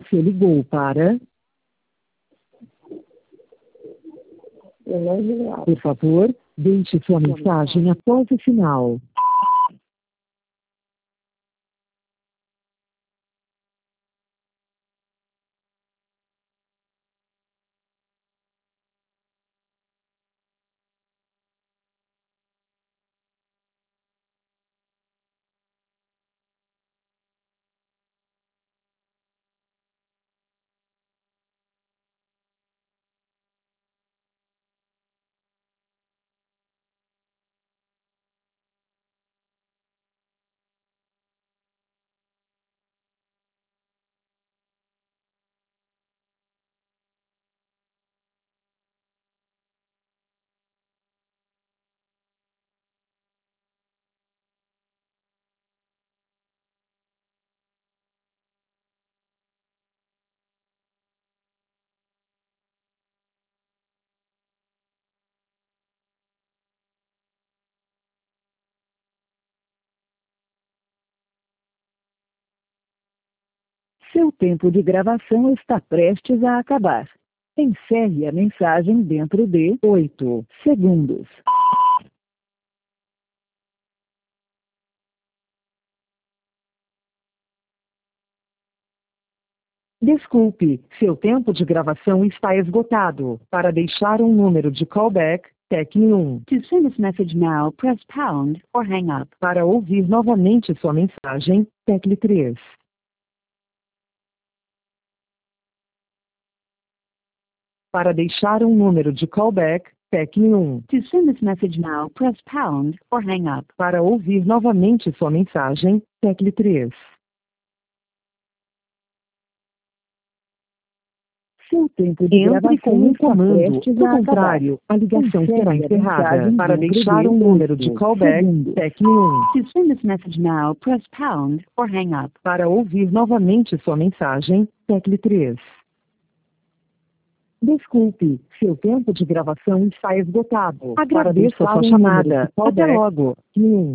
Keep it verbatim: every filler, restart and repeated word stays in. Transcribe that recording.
Você ligou para... Por favor, deixe sua mensagem após o sinal. Seu tempo de gravação está prestes a acabar. Encerre a mensagem dentro de oito segundos. Desculpe, seu tempo de gravação está esgotado. Para deixar um número de callback, tecle um. To send this message now, press pound or hang up. Para ouvir novamente sua mensagem, tecle três. Para deixar um número de callback, tecle um. To send this message now, press pound or hang up. Para ouvir novamente sua mensagem, tecle três. Seu tempo de gravação com um comando. Do contrário, a ligação será encerrada. Para deixar um número de callback, tecle um. To send this message now, press pound or hang up. Para ouvir novamente sua mensagem, tecle três. Desculpe, seu tempo de gravação está esgotado. Agradeço a sua chamada. Até logo. um.